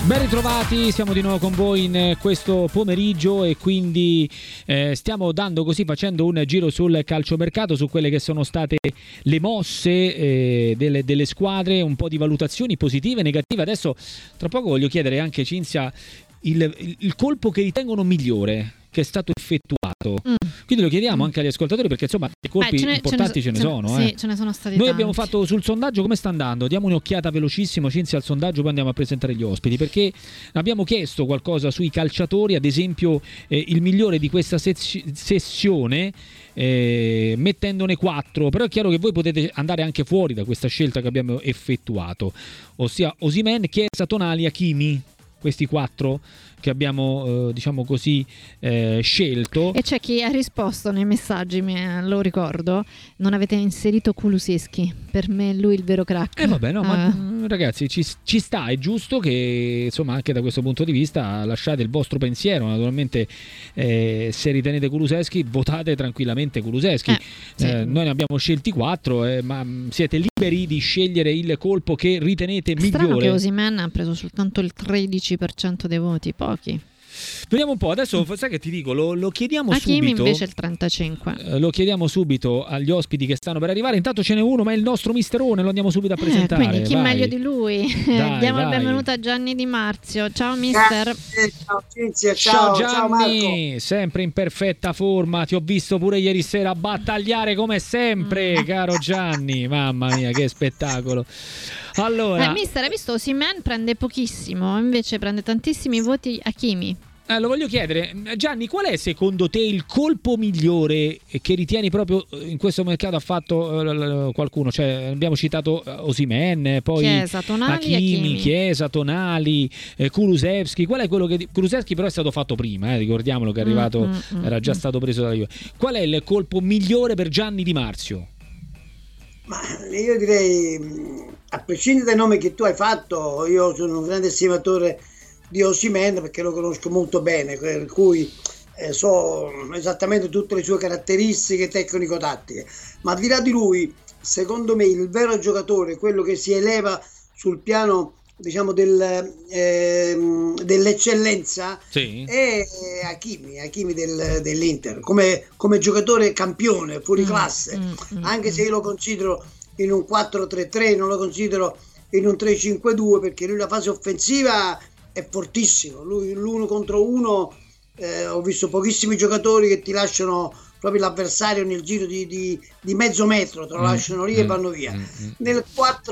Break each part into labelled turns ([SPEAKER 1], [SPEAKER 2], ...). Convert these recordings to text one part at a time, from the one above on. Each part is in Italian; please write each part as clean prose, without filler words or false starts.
[SPEAKER 1] Ben ritrovati, siamo di nuovo con voi in questo pomeriggio e quindi stiamo facendo un giro sul calciomercato, su quelle che sono state le mosse delle squadre, un po' di valutazioni positive e negative. Adesso tra poco voglio chiedere anche Cinzia il colpo che ritengono migliore che è stato effettuato. Quindi lo chiediamo anche agli ascoltatori, perché insomma i colpi importanti ce ne sono.
[SPEAKER 2] Sì, ce ne sono stati
[SPEAKER 1] Noi
[SPEAKER 2] tanti.
[SPEAKER 1] abbiamo fatto sul sondaggio, come sta andando? Diamo un'occhiata velocissimo, Cinzia, al sondaggio, poi andiamo a presentare gli ospiti, perché abbiamo chiesto qualcosa sui calciatori, ad esempio il migliore di questa sessione, mettendone 4, però è chiaro che voi potete andare anche fuori da questa scelta che abbiamo effettuato, ossia Osimhen, Chiesa, Tonali, Hakimi. Questi 4 che abbiamo diciamo così scelto.
[SPEAKER 2] E c'è chi ha risposto nei messaggi, lo ricordo, non avete inserito Kulusevski, per me lui il vero crack.
[SPEAKER 1] Vabbè, no, ma ragazzi ci sta, è giusto che insomma anche da questo punto di vista lasciate il vostro pensiero. Naturalmente se ritenete Kulusevski, votate tranquillamente Kulusevski.
[SPEAKER 2] Sì.
[SPEAKER 1] Noi ne abbiamo scelti 4, ma siete liberi di scegliere il colpo che ritenete migliore.
[SPEAKER 2] Strano che Osimhen ha preso soltanto il 13% dei voti, pochi.
[SPEAKER 1] Vediamo un po', adesso sai che ti dico, lo chiediamo
[SPEAKER 2] Hakimi
[SPEAKER 1] subito.
[SPEAKER 2] invece il 35%.
[SPEAKER 1] Lo chiediamo subito agli ospiti che stanno per arrivare. Intanto ce n'è uno, ma è il nostro misterone, lo andiamo subito a presentare.
[SPEAKER 2] Quindi chi
[SPEAKER 1] vai.
[SPEAKER 2] meglio di lui?
[SPEAKER 1] Dai,
[SPEAKER 2] Diamo il
[SPEAKER 1] vai.
[SPEAKER 2] benvenuto a Gianni Di Marzio. Ciao mister.
[SPEAKER 3] Ciao Cinzia,
[SPEAKER 1] Ciao
[SPEAKER 3] ciao
[SPEAKER 1] Gianni,
[SPEAKER 3] Marco.
[SPEAKER 1] sempre in perfetta forma. Ti ho visto pure ieri sera battagliare come sempre, caro Gianni. Mamma mia, che spettacolo. Allora,
[SPEAKER 2] Mister, hai visto Osimhen prende pochissimo, invece prende tantissimi voti Hakimi.
[SPEAKER 1] lo voglio chiedere, Gianni, qual è secondo te il colpo migliore che ritieni proprio in questo mercato? Ha fatto qualcuno, cioè abbiamo citato Osimhen, poi
[SPEAKER 2] Chiesa, Tonali, Hakimi.
[SPEAKER 1] Chiesa, Tonali, Kulusevski. Qual è quello che Kulusevski però è stato fatto prima, ricordiamolo che è arrivato, era già stato preso dalla Juve. Qual è il colpo migliore per Gianni Di Marzio?
[SPEAKER 3] Ma io direi, a prescindere dai nomi che tu hai fatto, io sono un grande estimatore di Osimhen perché lo conosco molto bene, per cui so esattamente tutte le sue caratteristiche tecnico-tattiche. Ma al di là di lui, secondo me il vero giocatore, quello che si eleva sul piano diciamo dell'eccellenza,
[SPEAKER 1] Sì.
[SPEAKER 3] è Hakimi dell'Inter come giocatore campione, fuori classe, anche se io lo considero in un 4-3-3, non lo considero in un 3-5-2, perché lui la fase offensiva è fortissimo. Lui l'uno contro uno, ho visto pochissimi giocatori che ti lasciano proprio l'avversario nel giro di mezzo metro, te lo lasciano lì e vanno via. Nel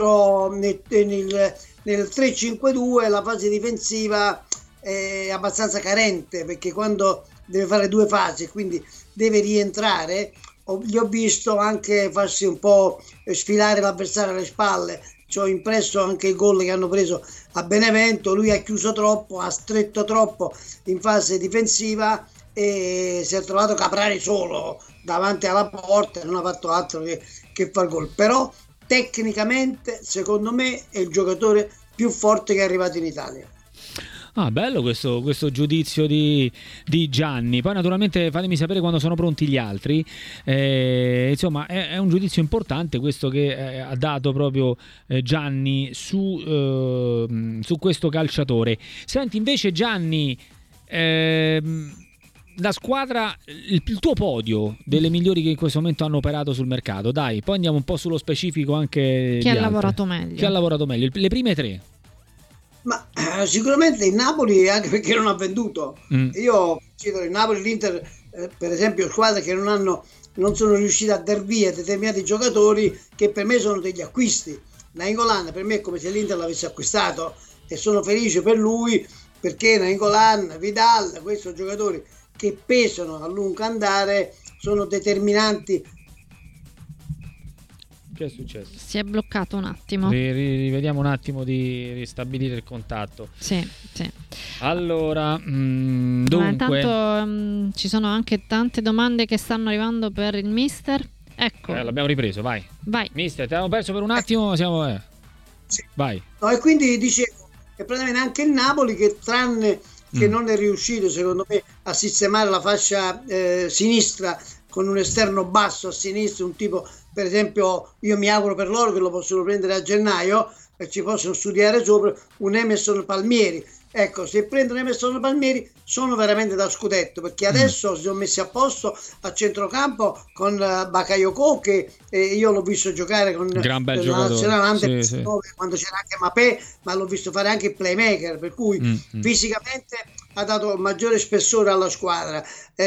[SPEAKER 3] 3-5-2 la fase difensiva è abbastanza carente, perché quando deve fare 2 fasi, quindi deve rientrare, gli ho visto anche farsi un po' sfilare l'avversario alle spalle. Ci ho impresso anche il gol che hanno preso a Benevento. Lui ha chiuso troppo, ha stretto troppo in fase difensiva e si è trovato Caprari solo davanti alla porta, non ha fatto altro che far gol. Però tecnicamente secondo me è il giocatore più forte che è arrivato in Italia.
[SPEAKER 1] Bello questo giudizio di Gianni. Poi naturalmente fatemi sapere quando sono pronti gli altri. Insomma è un giudizio importante questo che ha dato proprio Gianni su questo calciatore. Senti invece Gianni, la squadra, il tuo podio delle migliori che in questo momento hanno operato sul mercato, dai, poi andiamo un po' sullo specifico anche
[SPEAKER 2] Chi ha lavorato meglio?
[SPEAKER 1] Chi ha lavorato meglio? Le prime 3.
[SPEAKER 3] Ma sicuramente il Napoli, anche perché non ha venduto. Io cito il Napoli e l'Inter, per esempio, squadre che non sono riuscite a dar via determinati giocatori che per me sono degli acquisti. Nainggolan per me è come se l'Inter l'avesse acquistato e sono felice per lui, perché Nainggolan, Vidal, questi sono giocatori che pesano a lungo andare, sono determinanti.
[SPEAKER 1] Che è successo?
[SPEAKER 2] Si è bloccato un attimo.
[SPEAKER 1] Rivediamo un attimo di ristabilire il contatto.
[SPEAKER 2] Sì.
[SPEAKER 1] Allora,
[SPEAKER 2] Ma
[SPEAKER 1] dunque,
[SPEAKER 2] intanto ci sono anche tante domande che stanno arrivando per il mister. Ecco.
[SPEAKER 1] l'abbiamo ripreso, vai. Mister, ti avevamo perso per un attimo, siamo
[SPEAKER 3] Sì.
[SPEAKER 1] vai.
[SPEAKER 3] No, e quindi dicevo che praticamente anche il Napoli, che tranne che non è riuscito secondo me a sistemare la fascia sinistra con un esterno basso a sinistra, un tipo, per esempio, io mi auguro per loro che lo possono prendere a gennaio e ci possono studiare sopra, un Emerson Palmieri, Ecco, se prendono Emerson Palmieri sono veramente da scudetto, perché adesso si sono messi a posto a centrocampo con Bakayoko, che io l'ho visto giocare con
[SPEAKER 1] gran bel
[SPEAKER 3] la nazionale
[SPEAKER 1] sì.
[SPEAKER 3] quando c'era anche Mapé, ma l'ho visto fare anche il playmaker, per cui fisicamente ha dato maggiore spessore alla squadra.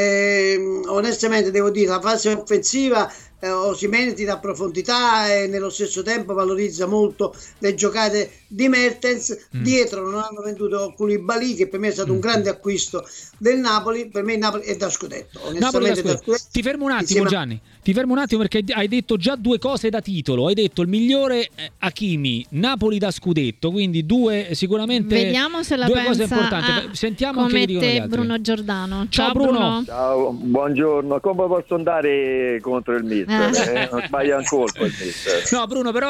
[SPEAKER 3] Onestamente devo dire, la fase offensiva Osimhen ti dà profondità e nello stesso tempo valorizza molto le giocate di Mertens. Dietro non hanno venduto Koulibaly, che per me è stato un grande acquisto del Napoli. Per me il Napoli è da scudetto, onestamente da scudetto.
[SPEAKER 1] Ti fermo un attimo, Gianni, ti fermo un attimo, perché hai detto già due cose da titolo. Hai detto il migliore Hakimi, Napoli da scudetto, quindi due sicuramente.
[SPEAKER 2] Vediamo se la
[SPEAKER 1] due
[SPEAKER 2] pensa
[SPEAKER 1] cose importanti. Sentiamo
[SPEAKER 2] come
[SPEAKER 1] che dicono gli altri.
[SPEAKER 2] Bruno Giordano.
[SPEAKER 1] Ciao Bruno.
[SPEAKER 4] Ciao, buongiorno. Come posso andare contro il mister? Non sbaglia un colpo il mister.
[SPEAKER 1] No, Bruno, però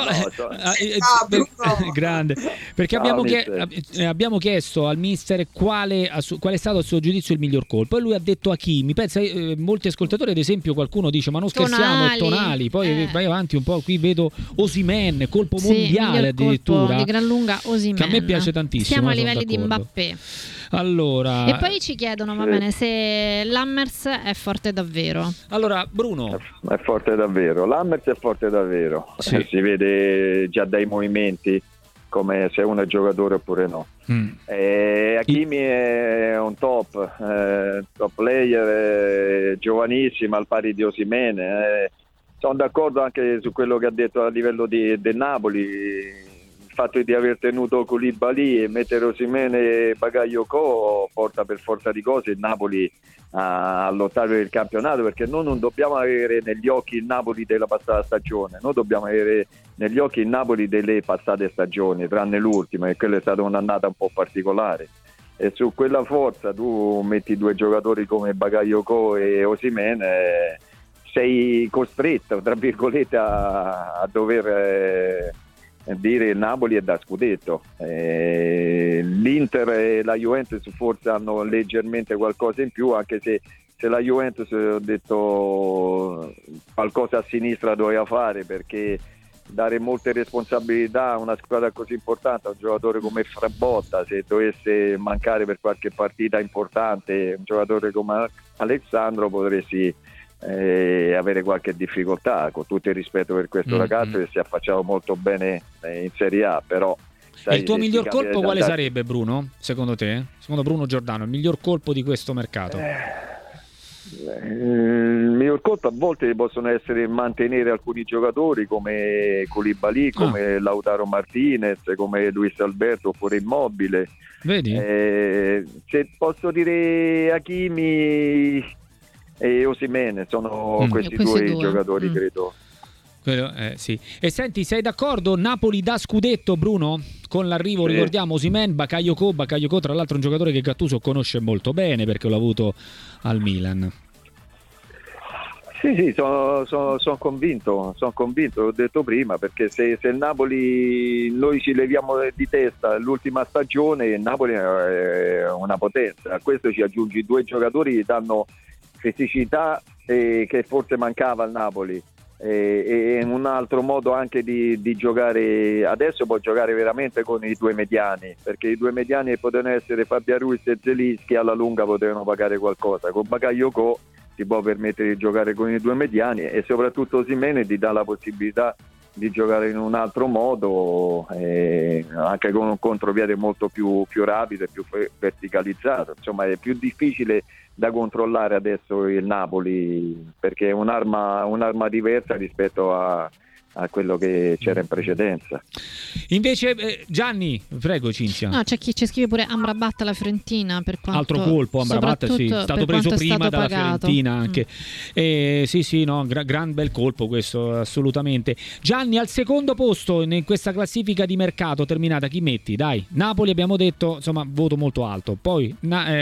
[SPEAKER 3] Bruno.
[SPEAKER 1] grande, perché abbiamo chiesto al mister qual è stato a suo giudizio il miglior colpo, e lui ha detto Hakimi. Pensa, molti ascoltatori, ad esempio, qualcuno dice ma non scherziamo, è Tonali. Poi vai avanti un po', qui vedo Osimhen, colpo mondiale addirittura,
[SPEAKER 2] di gran lunga Osimhen,
[SPEAKER 1] che a me piace tantissimo.
[SPEAKER 2] Siamo a livelli di Mbappé.
[SPEAKER 1] Allora,
[SPEAKER 2] e poi ci chiedono, va bene, se Lammers è forte davvero.
[SPEAKER 1] Allora, Bruno,
[SPEAKER 4] è forte davvero. Lammers è forte davvero.
[SPEAKER 1] Sì.
[SPEAKER 4] Si vede già dai movimenti come se uno è giocatore oppure no. Hakimi è un top player, giovanissimo, al pari di Osimhen. Sono d'accordo anche su quello che ha detto a livello del Napoli. Il fatto di aver tenuto Koulibaly e mettere Osimhen e Bakayoko porta per forza di cose il Napoli a lottare per il campionato, perché noi non dobbiamo avere negli occhi il Napoli della passata stagione, noi dobbiamo avere negli occhi il Napoli delle passate stagioni, tranne l'ultima, e quella è stata un'annata un po' particolare, e su quella forza tu metti due giocatori come Bakayoko e Osimhen, sei costretto, tra virgolette, a dover dire il Napoli è da scudetto. L'Inter e la Juventus forse hanno leggermente qualcosa in più, anche se la Juventus, ho detto, qualcosa a sinistra doveva fare, perché dare molte responsabilità a una squadra così importante, a un giocatore come Frabotta, se dovesse mancare per qualche partita importante un giocatore come Alessandro, potresti avere qualche difficoltà, con tutto il rispetto per questo ragazzo che si è affacciato molto bene in Serie A. Però
[SPEAKER 1] il tuo miglior colpo quale sarebbe, Bruno? Secondo te? Secondo Bruno Giordano, il miglior colpo di questo mercato?
[SPEAKER 4] Il miglior colpo a volte possono essere mantenere alcuni giocatori come Koulibaly, come Lautaro Martinez, come Luis Alberto oppure Immobile.
[SPEAKER 1] Vedi?
[SPEAKER 4] Se posso dire Hakimi e Osimhen sono questi due giocatori, credo.
[SPEAKER 1] Sì. E senti, sei d'accordo? Napoli da scudetto, Bruno? Con l'arrivo, ricordiamo, Osimhen, Bakayoko tra l'altro un giocatore che Gattuso conosce molto bene perché l'ha avuto al Milan.
[SPEAKER 4] Sì, sono convinto, l'ho detto prima, perché se il Napoli noi ci leviamo di testa l'ultima stagione, il Napoli è una potenza. A questo ci aggiungi due giocatori che danno fisicità che forse mancava al Napoli, e un altro modo anche di giocare. Adesso può giocare veramente con i due mediani, perché i due mediani potevano essere Fabian Ruiz e Zelinski, alla lunga potevano pagare qualcosa. Con Bakayoko si può permettere di giocare con i due mediani, e soprattutto Osimhen ti dà la possibilità di giocare in un altro modo, anche con un contropiede molto più rapido e più verticalizzato. Insomma, è più difficile da controllare adesso il Napoli, perché è un'arma diversa rispetto a quello che c'era in precedenza.
[SPEAKER 1] Invece Gianni, prego Cinzia.
[SPEAKER 2] No, c'è chi ci scrive pure Amrabat alla Fiorentina, per quanto
[SPEAKER 1] altro colpo. Amrabat sì, è stato preso prima dalla Fiorentina anche. Sì, no, gran bel colpo questo, assolutamente. Gianni, al secondo posto in questa classifica di mercato terminata chi metti? Dai, Napoli abbiamo detto, insomma, voto molto alto. Poi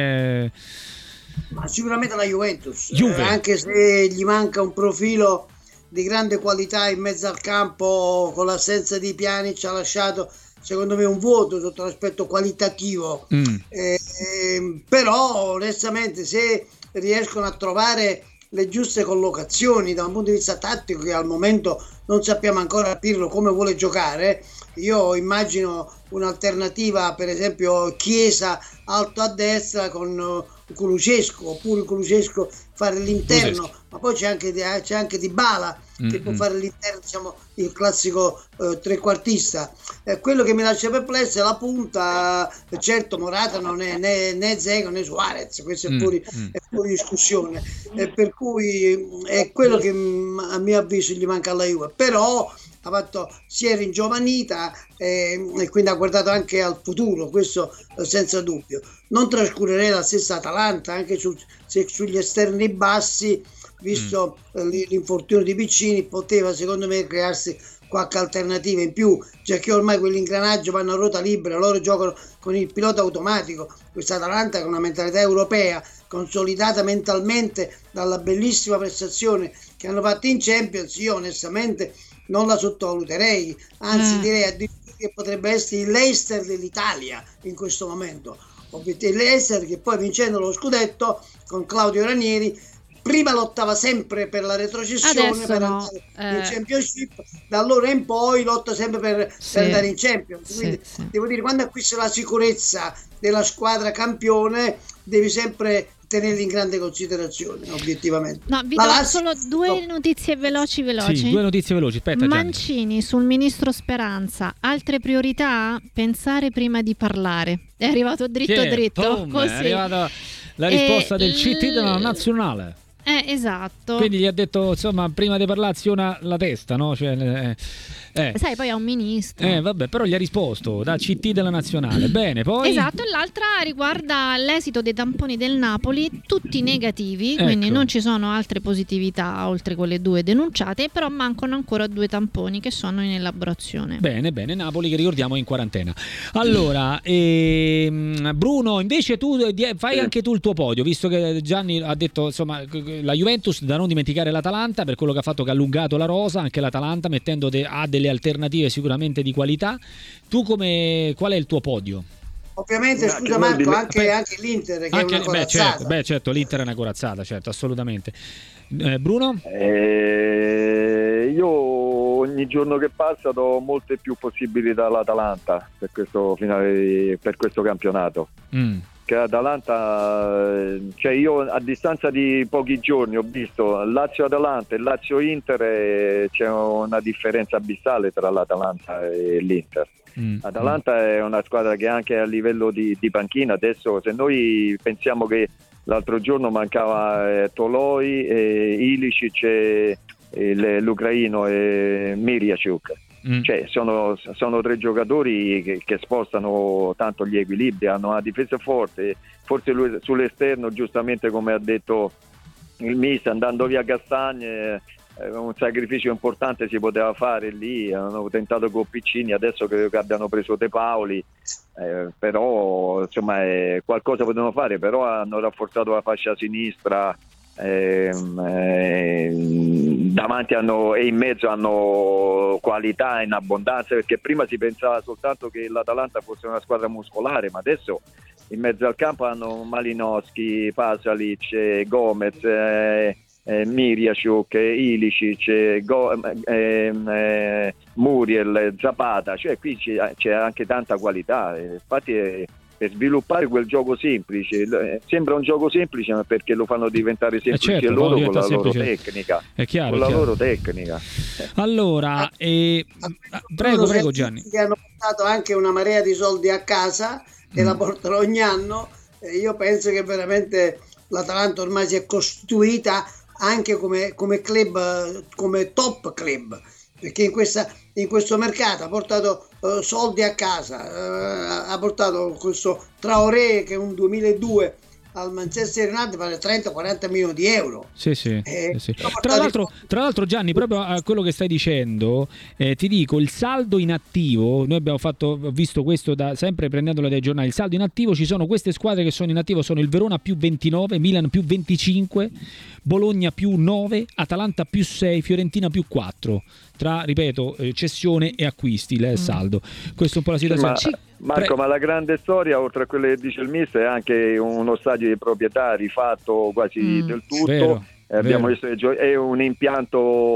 [SPEAKER 3] ma sicuramente la Juventus, anche se gli manca un profilo di grande qualità in mezzo al campo, con l'assenza di Pjanic ha lasciato secondo me un vuoto sotto l'aspetto qualitativo, però onestamente se riescono a trovare le giuste collocazioni da un punto di vista tattico, che al momento non sappiamo ancora Pirlo come vuole giocare, Io immagino un'alternativa, per esempio Chiesa alto a destra con Kulusevski, oppure Kulusevski fare l'interno, ma poi c'è anche Dybala che può fare l'interno, diciamo il classico trequartista. Quello che mi lascia perplesso è la punta. Certo, Morata non è né Dzeko né Suarez, questo è fuori discussione, per cui è quello che a mio avviso gli manca alla Juve, però si è ringiovanita e quindi ha guardato anche al futuro, questo senza dubbio. Non trascurerei la stessa Atalanta anche sugli esterni bassi, visto l'infortunio di Piccini, poteva secondo me crearsi qualche alternativa in più, già che ormai quell'ingranaggio vanno a ruota libera, loro giocano con il pilota automatico. Questa Atalanta con una mentalità europea, consolidata mentalmente dalla bellissima prestazione che hanno fatto in Champions, io onestamente non la sottovaluterei, anzi direi addirittura che potrebbe essere il Leicester dell'Italia in questo momento. Il Leicester che poi, vincendo lo scudetto con Claudio Ranieri, prima lottava sempre per la retrocessione,
[SPEAKER 2] adesso
[SPEAKER 3] per andare in Championship, da allora in poi lotta sempre per andare in Champions. Quindi devo dire, quando acquisti la sicurezza della squadra campione, devi sempre tenerli in grande considerazione, obiettivamente.
[SPEAKER 2] No, vi do solo due notizie veloci.
[SPEAKER 1] Sì, due notizie veloci. Aspetta,
[SPEAKER 2] Mancini sul ministro Speranza, altre priorità? Pensare prima di parlare. È arrivato dritto. Così. È arrivata
[SPEAKER 1] la risposta del CT della nazionale.
[SPEAKER 2] Esatto.
[SPEAKER 1] Quindi gli ha detto, insomma, prima di parlare aziona la testa, no?
[SPEAKER 2] Sai, poi è un ministro.
[SPEAKER 1] Vabbè, però gli ha risposto da CT della nazionale. Bene, poi.
[SPEAKER 2] Esatto, l'altra riguarda l'esito dei tamponi del Napoli, tutti negativi, quindi non ci sono altre positività oltre quelle 2 denunciate, però mancano ancora 2 tamponi che sono in elaborazione. Bene,
[SPEAKER 1] Napoli che ricordiamo è in quarantena. Allora, Bruno, invece tu fai anche tu il tuo podio, visto che Gianni ha detto, insomma, la Juventus, da non dimenticare l'Atalanta per quello che ha fatto, che ha allungato la rosa, anche l'Atalanta mettendo ha delle alternative sicuramente di qualità. Tu qual è il tuo podio?
[SPEAKER 3] Ovviamente, scusa Marco, anche l'Inter che è una corazzata.
[SPEAKER 1] Certo, l'Inter è una corazzata, certo, assolutamente. Bruno?
[SPEAKER 4] Io ogni giorno che passa do molte più possibilità all'Atalanta per questo finale, per questo campionato. Che Atalanta, cioè io a distanza di pochi giorni ho visto Lazio-Atalanta e Lazio-Inter, c'è una differenza abissale tra l'Atalanta e l'Inter. Atalanta è una squadra che anche a livello di panchina, adesso se noi pensiamo che l'altro giorno mancava Toloi, Ilicic e l'ucraino e Miriachuk. Cioè sono 3 giocatori che spostano tanto gli equilibri, hanno una difesa forte, forse lui sull'esterno, giustamente come ha detto il mister, andando via Castagne, un sacrificio importante si poteva fare lì, hanno tentato con Piccini, adesso credo che abbiano preso De Paoli, però insomma qualcosa potevano fare, però hanno rafforzato la fascia sinistra, davanti e in mezzo hanno qualità in abbondanza, perché prima si pensava soltanto che l'Atalanta fosse una squadra muscolare, ma adesso in mezzo al campo hanno Malinowski, Pasalic, Gomez, Miriachuk, Ilicic, Muriel, Zapata, cioè qui c'è anche tanta qualità, infatti per sviluppare quel gioco semplice, sembra un gioco semplice, ma perché lo fanno diventare semplice, certo, loro con la loro tecnica.
[SPEAKER 1] È chiaro,
[SPEAKER 4] con la loro tecnica.
[SPEAKER 1] Allora, prego Gianni.
[SPEAKER 3] Che hanno portato anche una marea di soldi a casa e la portano ogni anno. Io penso che veramente l'Atalanta ormai si è costituita anche come club, come top club, perché in questo mercato ha portato soldi a casa, ha portato questo Traoré che è un 2002 al Manchester United vale 30-40 milioni di euro.
[SPEAKER 1] Sì. Tra l'altro Gianni, proprio a quello che stai dicendo, ti dico, il saldo in attivo, noi abbiamo visto questo sempre prendendolo dai giornali, il saldo in attivo, ci sono queste squadre che sono in attivo, sono il Verona più 29, Milan più 25, Bologna più 9, Atalanta più 6, Fiorentina più 4, tra, ripeto, cessione e acquisti, il saldo. Questa è un po' la situazione.
[SPEAKER 4] Marco, ma la grande storia, oltre a quello che dice il mister, è anche uno stadio di proprietà rifatto quasi del tutto.
[SPEAKER 1] Vero.
[SPEAKER 4] Abbiamo visto è un impianto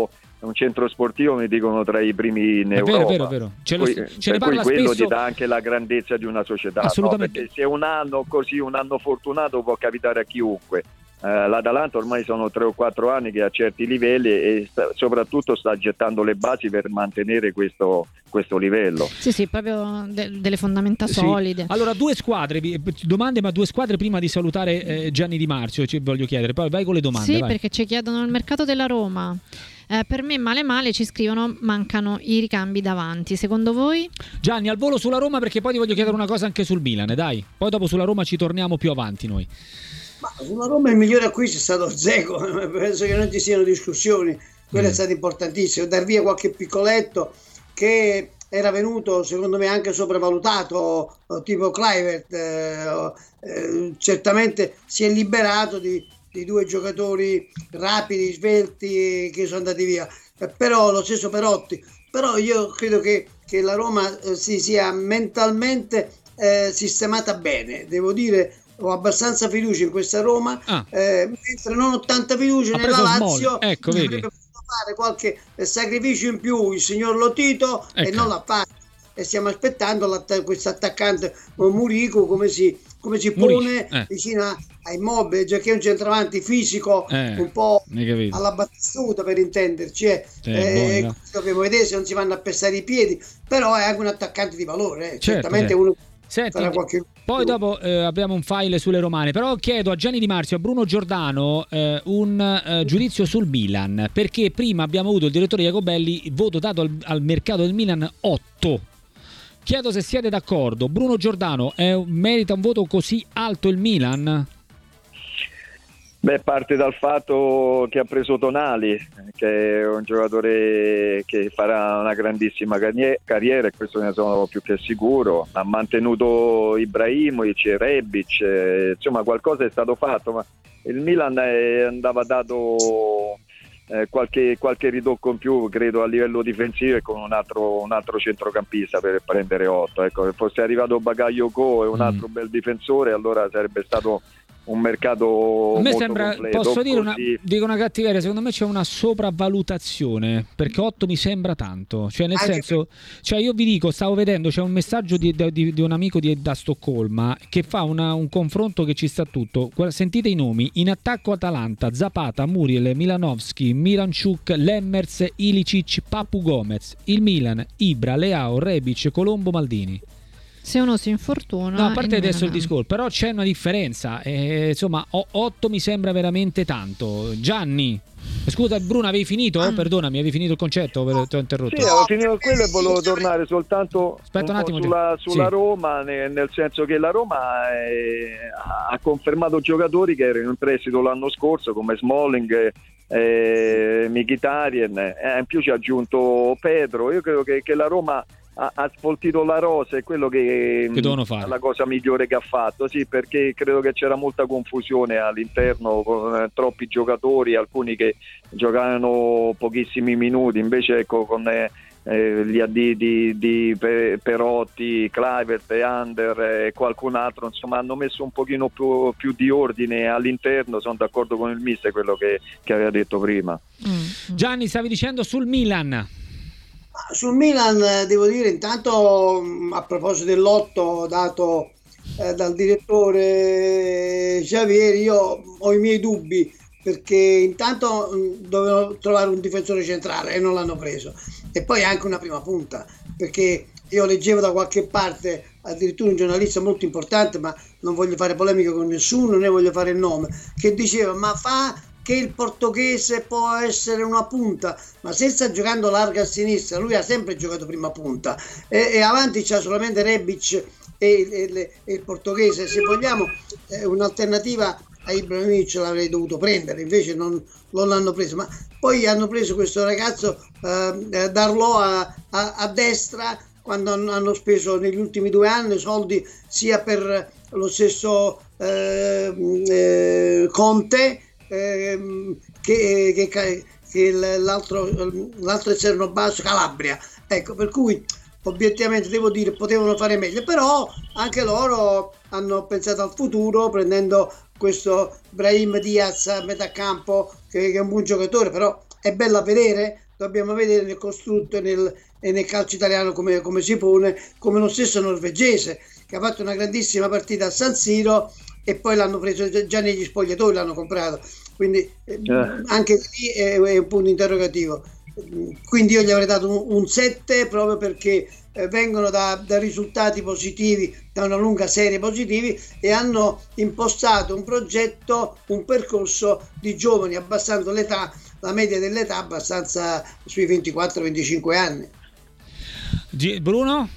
[SPEAKER 4] un centro sportivo, mi dicono, tra i primi in Europa.
[SPEAKER 1] Vero.
[SPEAKER 4] Ce ne parla quello spesso. Ti dà anche la grandezza di una società,
[SPEAKER 1] assolutamente.
[SPEAKER 4] No? Perché se un anno fortunato può capitare a chiunque. L'Atalanta ormai sono 3 o 4 anni che a certi livelli e soprattutto sta gettando le basi per mantenere questo livello.
[SPEAKER 2] Sì, proprio delle fondamenta solide.
[SPEAKER 1] Allora, 2 squadre, domande, ma 2 squadre prima di salutare Gianni Di Marzio, ci voglio chiedere, poi vai con le domande.
[SPEAKER 2] Sì,
[SPEAKER 1] vai.
[SPEAKER 2] Perché ci chiedono il mercato della Roma. Per me male ci scrivono mancano i ricambi davanti, secondo voi?
[SPEAKER 1] Gianni, al volo sulla Roma, perché poi ti voglio chiedere una cosa anche sul Milan, dai, poi dopo sulla Roma ci torniamo più avanti noi.
[SPEAKER 3] Ma sulla Roma il migliore acquisto è stato Dzeko, penso che non ci siano discussioni, quello è stato importantissimo, dar via qualche piccoletto che era venuto secondo me anche sopravvalutato, tipo Kluivert, certamente si è liberato di 2 giocatori rapidi, svelti che sono andati via, però lo stesso Perotti, però io credo che la Roma si sia mentalmente sistemata bene, devo dire. Ho abbastanza fiducia in questa Roma, mentre non ho tanta fiducia nella Lazio.
[SPEAKER 1] Ecco, vedi.
[SPEAKER 3] Fare qualche sacrificio in più il signor Lotito, ecco. E non l'ha fatto. E stiamo aspettando questo attaccante Murico come si pone vicino a Immobile, già che è un centravanti fisico un po' alla battuta, per intenderci. Dobbiamo vedere se non si vanno a pestare i piedi, però è anche un attaccante di valore, certamente uno.
[SPEAKER 1] Senti, poi dopo abbiamo un file sulle romane, però chiedo a Gianni Di Marzio, a Bruno Giordano un giudizio sul Milan, perché prima abbiamo avuto il direttore Jacobelli, voto dato al mercato del Milan 8. Chiedo se siete d'accordo. Bruno Giordano, merita un voto così alto il Milan?
[SPEAKER 4] Beh, parte dal fatto che ha preso Tonali, che è un giocatore che farà una grandissima carriera, e questo ne sono più che sicuro. Ha mantenuto Ibrahimovic, Rebic, insomma qualcosa è stato fatto, ma il Milan andava dato qualche ritocco in più, credo, a livello difensivo, e con un altro centrocampista per prendere 8. Ecco, se fosse arrivato Bakayoko e un altro bel difensore, allora sarebbe stato un mercato.
[SPEAKER 1] A me
[SPEAKER 4] molto
[SPEAKER 1] sembra,
[SPEAKER 4] completo,
[SPEAKER 1] posso dire dico una cattiveria, secondo me c'è una sopravvalutazione, perché 8 mi sembra tanto, cioè nel senso, cioè io vi dico, stavo vedendo, c'è un messaggio di un amico da Stoccolma che fa un confronto che ci sta tutto. Sentite i nomi: in attacco Atalanta, Zapata, Muriel, Milanovski, Miranchuk, Lemmers, Ilicic, Papu Gomez. Il Milan, Ibra, Leao, Rebic, Colombo, Maldini.
[SPEAKER 2] Se uno si infortuna.
[SPEAKER 1] No, a parte adesso il discorso, però c'è una differenza. Insomma, 8 mi sembra veramente tanto. Gianni, scusa, Bruno, avevi finito? Perdonami, avevi finito il concetto? Ti ho interrotto.
[SPEAKER 4] Sì, avevo finito quello e volevo tornare soltanto sulla Roma, nel senso che la Roma ha confermato giocatori che erano in prestito l'anno scorso, come Smalling, Mkhitaryan, in più ci ha aggiunto Pedro. Io credo che la Roma ha sfoltito la rosa, è quello che
[SPEAKER 1] devono fare.
[SPEAKER 4] È la cosa migliore che ha fatto, sì, perché credo che c'era molta confusione all'interno, con troppi giocatori, alcuni che giocavano pochissimi minuti, invece ecco, con gli addii di Perotti, Kluivert, Under e qualcun altro, insomma hanno messo un pochino più di ordine all'interno. Sono d'accordo con il mister, quello che aveva detto prima.
[SPEAKER 1] Gianni, stavi dicendo sul Milan?
[SPEAKER 3] Sul Milan devo dire, intanto, a proposito dell'8 dato dal direttore Xavier, io ho i miei dubbi, perché intanto dovevano trovare un difensore centrale e non l'hanno preso, e poi anche una prima punta, perché io leggevo da qualche parte, addirittura un giornalista molto importante, ma non voglio fare polemica con nessuno, né voglio fare il nome, che diceva: ma che il portoghese può essere una punta, ma se sta giocando larga a sinistra, lui ha sempre giocato prima punta, e avanti c'ha solamente Rebic e il portoghese. Se vogliamo un'alternativa a Ibrahimovic l'avrei dovuto prendere, invece non l'hanno preso, ma poi hanno preso questo ragazzo Darlò a destra, quando hanno speso negli ultimi 2 anni soldi sia per lo stesso Conte che l'altro esterno basso, Calabria. Ecco, per cui obiettivamente devo dire potevano fare meglio, però anche loro hanno pensato al futuro, prendendo questo Brahim Diaz a metà campo, che è un buon giocatore, però è bello a vedere, dobbiamo vedere nel costrutto e nel calcio italiano come si pone, come lo stesso norvegese, che ha fatto una grandissima partita a San Siro e poi l'hanno preso già negli spogliatoi, l'hanno comprato, quindi anche lì è un punto interrogativo. Quindi io gli avrei dato un 7 proprio perché vengono da risultati positivi, da una lunga serie positivi, e hanno impostato un progetto, un percorso di giovani, abbassando la media dell'età abbastanza sui 24-25 anni.
[SPEAKER 1] Bruno?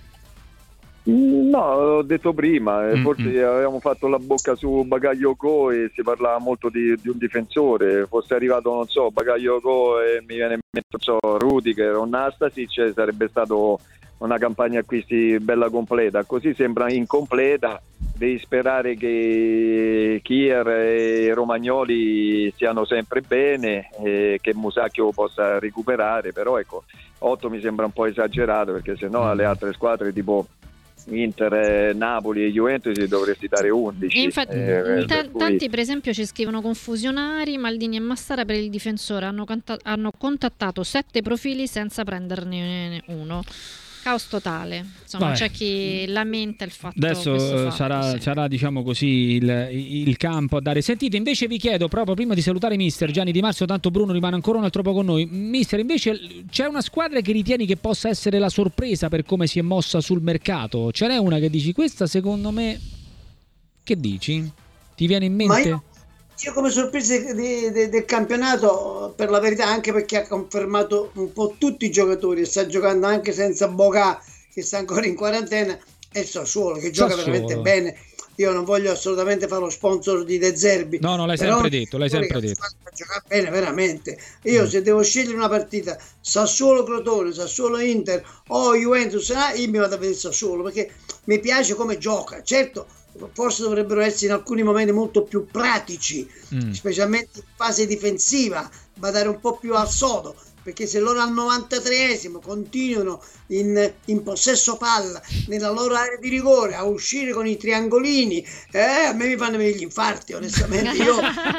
[SPEAKER 4] No, ho detto prima, forse avevamo fatto la bocca su Bakayoko e si parlava molto di un difensore. Fosse arrivato, non so, Bakayoko e mi viene in mente, non so, Rudiger o Nastasic, sarebbe stato una campagna acquisti bella completa. Così sembra incompleta. Devi sperare che Kier e Romagnoli stiano sempre bene e che Musacchio possa recuperare, però ecco, 8 mi sembra un po' esagerato, perché sennò alle altre squadre tipo Inter, Napoli e Juventus dovresti dare 11.
[SPEAKER 2] E infatti, tanti per esempio ci scrivono confusionari, Maldini e Massara per il difensore hanno contattato 7 profili senza prenderne uno. Caos totale, insomma. Vabbè. C'è chi lamenta il fatto.
[SPEAKER 1] Adesso sarà diciamo così il campo a dare. Sentite, invece vi chiedo, proprio prima di salutare mister Gianni Di Marzio, tanto Bruno rimane ancora un altro po' con noi. Mister, invece c'è una squadra che ritieni che possa essere la sorpresa per come si è mossa sul mercato? Ce n'è una che dici, questa secondo me, che dici? Ti viene in mente?
[SPEAKER 3] Io come sorpresa del campionato, per la verità, anche perché ha confermato un po' tutti i giocatori, sta giocando anche senza Boga, che sta ancora in quarantena, e Sassuolo che gioca veramente bene. Io non voglio assolutamente fare lo sponsor di De Zerbi.
[SPEAKER 1] No, l'hai sempre detto,
[SPEAKER 3] Gioca bene veramente. Io se devo scegliere una partita, Sassuolo-Crotone, Sassuolo-Inter o Juventus, io mi vado a vedere Sassuolo, perché mi piace come gioca. Certo, forse dovrebbero essere in alcuni momenti molto più pratici, specialmente in fase difensiva, badare un po' più al sodo, perché se loro al 93esimo continuano in possesso palla nella loro area di rigore a uscire con i triangolini, a me mi fanno venire gli infarti, onestamente. Io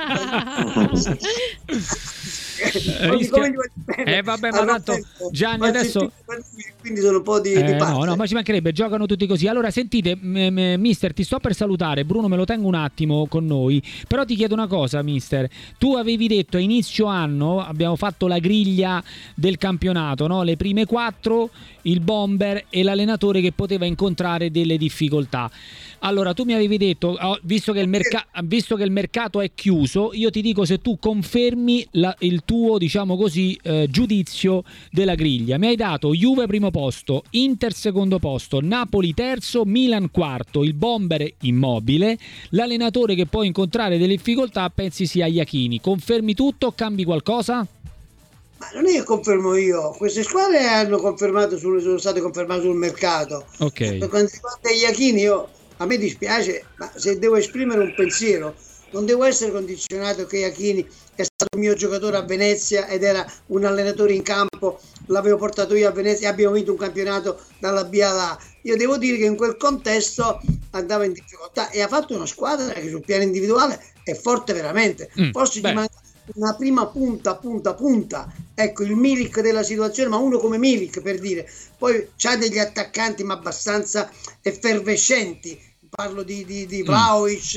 [SPEAKER 1] vabbè, ma tanto Gianni adesso
[SPEAKER 3] quindi sono un po' di parte.
[SPEAKER 1] No, ma ci mancherebbe, giocano tutti così. Allora sentite, mister, ti sto per salutare, Bruno me lo tengo un attimo con noi, però ti chiedo una cosa, mister. Tu avevi detto a inizio anno, abbiamo fatto la griglia del campionato, no? Le prime 4, il bomber e l'allenatore che poteva incontrare delle difficoltà. Allora tu mi avevi detto, visto che il mercato è chiuso, io ti dico se tu confermi il tuo, diciamo così, giudizio della griglia. Mi hai dato Juve primo posto, Inter secondo posto, Napoli terzo, Milan quarto, il bomber Immobile, l'allenatore che può incontrare delle difficoltà pensi sia Iachini. Confermi tutto o cambi qualcosa?
[SPEAKER 3] Ma non è che confermo io, queste squadre sono state confermate sul mercato.
[SPEAKER 1] Ok.
[SPEAKER 3] Per quanto riguarda Iachini, a me dispiace, ma se devo esprimere un pensiero, non devo essere condizionato che Iachini è stato un mio giocatore a Venezia ed era un allenatore in campo, l'avevo portato io a Venezia e abbiamo vinto un campionato dalla B alla A. Io devo dire che in quel contesto andava in difficoltà e ha fatto una squadra che sul piano individuale è forte veramente. Forse gli manca una prima punta, ecco, il Milik della situazione, ma uno come Milik, per dire. Poi c'ha degli attaccanti ma abbastanza effervescenti, parlo di Vlahovic,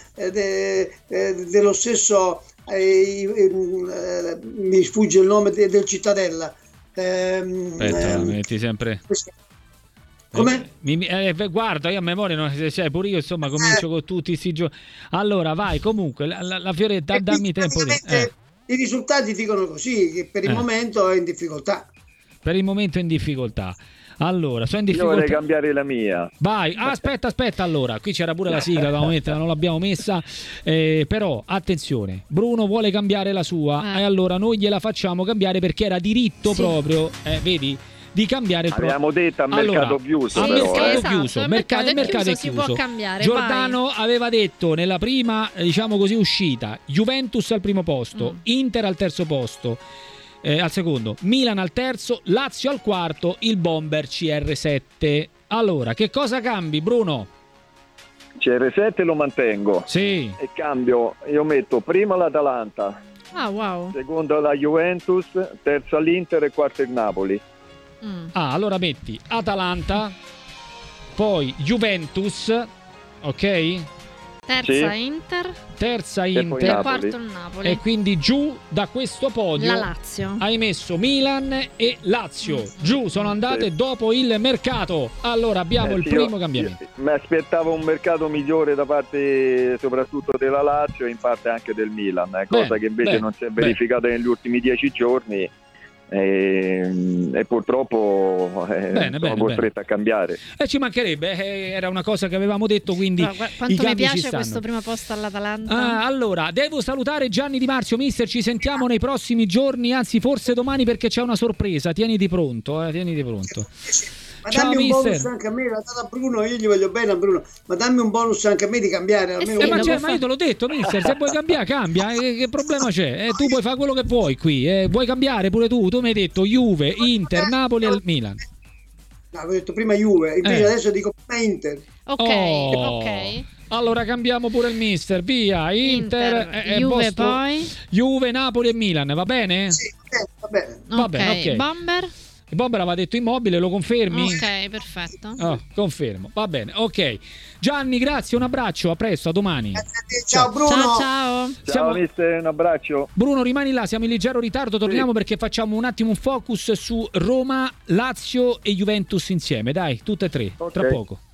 [SPEAKER 3] dello stesso mi sfugge il nome del Cittadella.
[SPEAKER 1] Aspetta, metti sempre.
[SPEAKER 3] Come?
[SPEAKER 1] Guarda, io a memoria pure io insomma comincio con tutti questi giochi. Allora vai, comunque la Fioretta, dammi tempo.
[SPEAKER 3] I risultati dicono così, che per il momento è in difficoltà.
[SPEAKER 1] Per il momento è in difficoltà. Allora, sono in difficoltà.
[SPEAKER 4] Io vorrei cambiare la mia.
[SPEAKER 1] Vai, aspetta, allora, qui c'era pure la sigla da mettere, non l'abbiamo messa, però attenzione, Bruno vuole cambiare la sua e allora noi gliela facciamo cambiare perché era diritto proprio, vedi? Di cambiare il
[SPEAKER 4] abbiamo detto a mercato chiuso,
[SPEAKER 1] mercato chiuso.
[SPEAKER 2] Si può cambiare.
[SPEAKER 1] Giordano aveva detto nella prima, diciamo così, uscita, Juventus al primo posto, Inter al terzo posto, al secondo, Milan al terzo, Lazio al quarto, il bomber CR7. Allora, che cosa cambi, Bruno?
[SPEAKER 4] CR7 lo mantengo.
[SPEAKER 1] Sì.
[SPEAKER 4] E cambio, io metto prima l'Atalanta,
[SPEAKER 2] Ah, wow.
[SPEAKER 4] seconda la Juventus, terza l'Inter e quarta il Napoli.
[SPEAKER 1] Allora metti Atalanta, poi Juventus, ok?
[SPEAKER 2] Terza Inter.
[SPEAKER 1] Terza
[SPEAKER 4] E poi
[SPEAKER 1] Inter.
[SPEAKER 2] E
[SPEAKER 4] Napoli.
[SPEAKER 2] quarto il Napoli.
[SPEAKER 1] E quindi giù da questo podio
[SPEAKER 2] La Lazio.
[SPEAKER 1] hai messo Milan e Lazio. Giù sono andate
[SPEAKER 4] Sì.
[SPEAKER 1] dopo il mercato. Allora abbiamo il
[SPEAKER 4] Sì,
[SPEAKER 1] primo
[SPEAKER 4] io
[SPEAKER 1] cambiamento.
[SPEAKER 4] mi aspettavo un mercato migliore da parte soprattutto della Lazio e in parte anche del Milan, cosa
[SPEAKER 1] Bene,
[SPEAKER 4] che invece
[SPEAKER 1] bene,
[SPEAKER 4] non si è verificata negli ultimi 10 giorni e purtroppo sono costretto a cambiare.
[SPEAKER 1] Ci mancherebbe, era una cosa che avevamo detto, quindi
[SPEAKER 2] Però,
[SPEAKER 1] i
[SPEAKER 2] quanto mi
[SPEAKER 1] cambi ci
[SPEAKER 2] piace
[SPEAKER 1] stanno.
[SPEAKER 2] questo primo posto all'Atalanta.
[SPEAKER 1] Allora, devo salutare Gianni Di Marzio, mister, ci sentiamo nei prossimi giorni, anzi forse domani perché c'è una sorpresa, tieniti pronto, tieniti pronto.
[SPEAKER 3] Ma
[SPEAKER 1] Ciao,
[SPEAKER 3] dammi un
[SPEAKER 1] mister.
[SPEAKER 3] bonus anche a me, l'ha dato a Bruno, io gli voglio bene a Bruno, ma dammi un bonus anche a me di cambiare almeno
[SPEAKER 2] sì,
[SPEAKER 3] uno.
[SPEAKER 1] Ma io te l'ho detto, mister, se vuoi cambiare cambia, che problema c'è? Tu puoi fare quello che vuoi qui, vuoi cambiare pure tu mi hai detto Juve, Inter, Napoli e Milan.
[SPEAKER 3] No, avevo detto prima Juve, invece adesso dico prima Inter.
[SPEAKER 2] Ok.
[SPEAKER 1] Allora cambiamo pure il mister, via, Inter,
[SPEAKER 2] Juve, poi
[SPEAKER 1] Juve, Napoli e Milan, va bene?
[SPEAKER 3] Sì, va bene.
[SPEAKER 1] Va bene, ok.
[SPEAKER 2] Bomber.
[SPEAKER 1] Il Bomber aveva detto Immobile, lo confermi?
[SPEAKER 2] Ok, perfetto.
[SPEAKER 1] Confermo, va bene, ok. Gianni, grazie, un abbraccio, a presto, a domani.
[SPEAKER 3] Grazie a te, ciao Bruno.
[SPEAKER 2] Ciao.
[SPEAKER 4] Ciao mister, un abbraccio.
[SPEAKER 1] Bruno, rimani là, siamo in leggero ritardo, torniamo perché facciamo un attimo un focus su Roma, Lazio e Juventus insieme, dai, tutte e tre, tra
[SPEAKER 4] Ok.
[SPEAKER 1] poco.